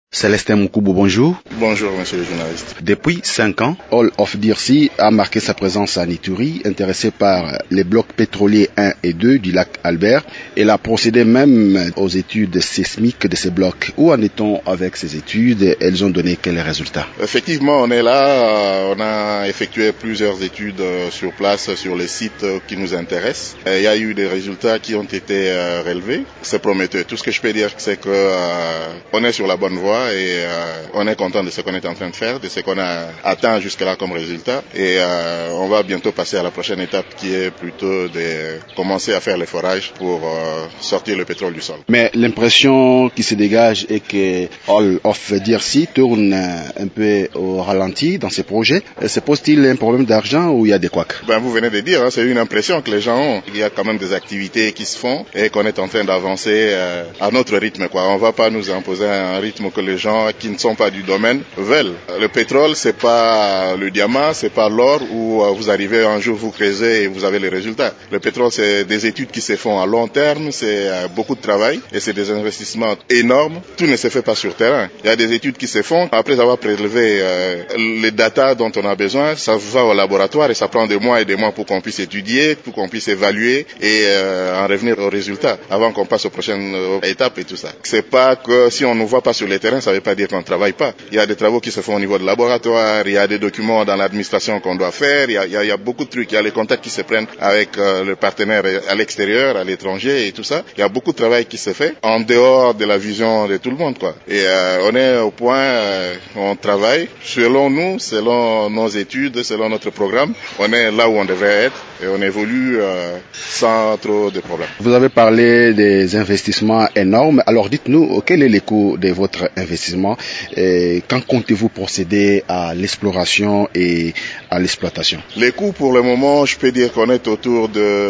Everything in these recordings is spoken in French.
Célestin Moukoubou, bonjour. Bonjour, monsieur le journaliste. Depuis 5 ans, All of Dirsi a marqué sa présence à Ituri, intéressé par les blocs pétroliers 1 et 2 du lac Albert. Elle a procédé même aux études sismiques de ces blocs. Où en est-on avec ces études? Elles ont donné quels résultats? Effectivement, on est là. On a effectué plusieurs études sur place, sur les sites qui nous intéressent. Il y a eu des résultats qui ont été relevés. C'est prometteur. Tout ce que je peux dire, c'est que on est sur la bonne voie. Et on est content de ce qu'on est en train de faire, de ce qu'on a atteint jusque-là comme résultat. Et on va bientôt passer à la prochaine étape qui est plutôt de commencer à faire les forages pour sortir le pétrole du sol. Mais l'impression qui se dégage est que All of Dirsi tourne un peu au ralenti dans ses projets. Se pose-t-il un problème d'argent ou il y a des couacs? Vous venez de dire, c'est une impression que les gens ont. Il y a quand même des activités qui se font et qu'on est en train d'avancer à notre rythme. On ne va pas nous imposer un rythme que les gens qui ne sont pas du domaine veulent. Le pétrole, c'est pas le diamant, c'est pas l'or où vous arrivez un jour, vous creusez et vous avez les résultats. Le pétrole, c'est des études qui se font à long terme, c'est beaucoup de travail et c'est des investissements énormes. Tout ne se fait pas sur terrain. Il y a des études qui se font après avoir prélevé les datas dont on a besoin. Ça va au laboratoire et ça prend des mois et des mois pour qu'on puisse étudier, pour qu'on puisse évaluer et en revenir aux résultats avant qu'on passe aux prochaines étapes et tout ça. C'est pas que si on ne voit pas sur le terrain, ça veut pas dire qu'on ne travaille pas. Il y a des travaux qui se font au niveau de laboratoire, il y a des documents dans l'administration qu'on doit faire, il y a beaucoup de trucs, il y a les contacts qui se prennent avec le partenaire à l'extérieur, à l'étranger et tout ça. Il y a beaucoup de travail qui se fait en dehors de la vision de tout le monde, quoi. Et on est au point, on travaille selon nous, selon nos études, selon notre programme. On est là où on devrait être et on évolue sans trop de problèmes. Vous avez parlé des investissements énormes. Alors dites-nous, quel est le coût de votre investissement et quand comptez-vous procéder à l'exploration et à l'exploitation? Les coûts pour le moment, je peux dire qu'on est autour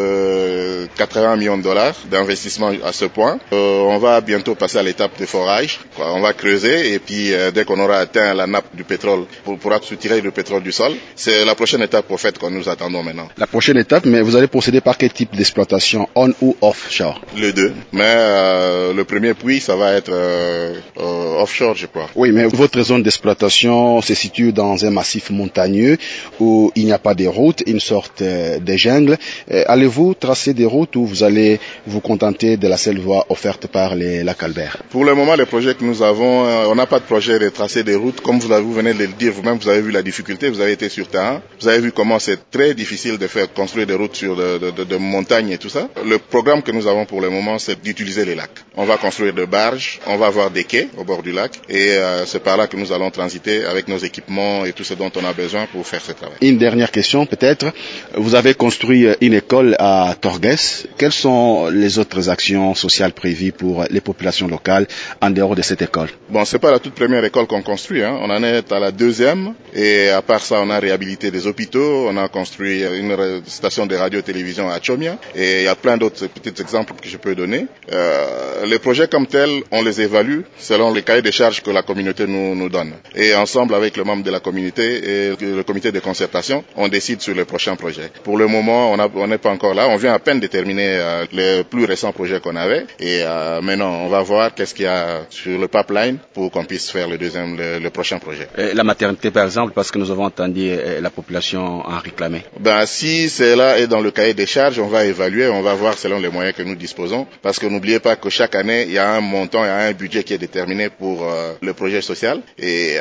de 80 millions de dollars d'investissement à ce point. On va bientôt passer à l'étape de forage. On va creuser et puis dès qu'on aura atteint la nappe du pétrole, on pourra soutirer le pétrole du sol. C'est la prochaine étape au fait que nous attendons maintenant. La prochaine étape, mais vous allez procéder par quel type d'exploitation, on ou offshore? Les deux. Mais le premier puits, ça va être offshore, je crois. Oui, mais votre zone d'exploitation se situe dans un massif montagneux où il n'y a pas de route, une sorte de jungle. Allez-vous tracer des routes ou vous allez vous contenter de la seule voie offerte par les lacs Albert? Pour le moment, les projets que nous avons, on n'a pas de projet de tracer des routes. Comme vous venez de le dire vous-même, vous avez vu la difficulté, vous avez été sur terrain. Vous avez vu comment c'est très difficile de faire construire des routes sur de montagnes et tout ça. Le programme que nous avons pour le moment, c'est d'utiliser les lacs. On va construire des barges, on va avoir des quais au bord du lac et c'est par là que nous allons transiter avec nos équipements et tout ce dont on a besoin pour faire ce travail. Une dernière question peut-être. Vous avez construit une école à Torgues. Quelles sont les autres actions sociales prévues pour les populations locales en dehors de cette école? Bon, c'est pas la toute première école qu'on construit. On en est à la deuxième et à part ça, on a réhabilité des hôpitaux, on a construit une station de radio-télévision à Chomia et il y a plein d'autres petits exemples que je peux donner. Les projets comme tels, on les évalue selon les cahiers de charges que la communauté nous donne. Et ensemble avec le membre de la communauté et le comité de concertation, on décide sur les prochains projets. Pour le moment, on n'est pas encore là. On vient à peine de terminer les plus récents projets qu'on avait. Et maintenant, on va voir qu'est-ce qu'il y a sur le pipeline pour qu'on puisse faire le prochain projet. La maternité, par exemple, parce que nous avons entendu la population en réclamer. Si cela est dans le cahier des charges, on va évaluer, on va voir selon les moyens que nous disposons. Parce que n'oubliez pas que chaque année, il y a un montant, il y a un budget qui est déterminé pour le projet social. Et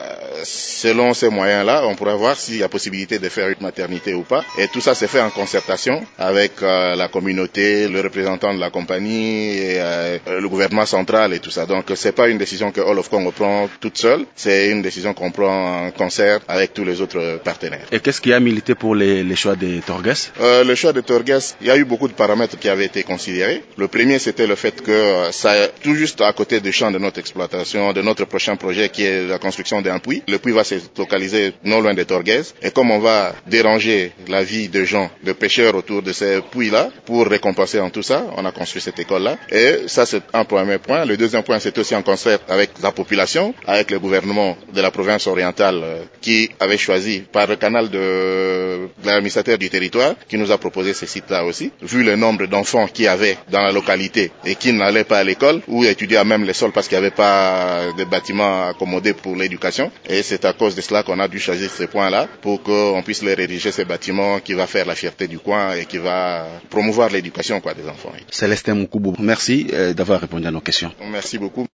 selon ces moyens-là, on pourra voir s'il y a possibilité de faire une maternité ou pas. Et tout ça se fait en concertation avec la communauté, le représentant de la compagnie, et, le gouvernement central et tout ça. Donc c'est pas une décision que All of Congo prend toute seule, c'est une décision qu'on prend en concert avec tous les autres partenaires. Et qu'est-ce qui a milité pour les choix de Torgues? Le choix de Torgues, il y a eu beaucoup de paramètres qui avaient été considérés. Le premier, c'était le fait que ça est tout juste à côté du champ de notre exploitation, de notre prochain projet qui est la construction d'un puits. puits. Le puits va se localiser non loin de Torguès. Et comme on va déranger la vie de gens, de pêcheurs autour de ces puits-là, pour récompenser en tout ça, on a construit cette école-là. Et ça, c'est un premier point. Le deuxième point, c'est aussi en concert avec la population, avec le gouvernement de la province orientale qui avait choisi par le canal de l'administrateur du territoire, qui nous a proposé ces sites-là aussi. Vu le nombre d'enfants qu'il y avait dans la localité et qui n'allaient pas à l'école ou étudiaient à même les sols parce qu'il n'y avait pas de bâtiments accommodés pour l'éducation. Et c'est à cause de cela qu'on a dû choisir ces points-là pour qu'on puisse les rédiger, ces bâtiments qui va faire la fierté du coin et qui va promouvoir l'éducation des enfants. Célestin Moukoubou, merci d'avoir répondu à nos questions. Merci beaucoup.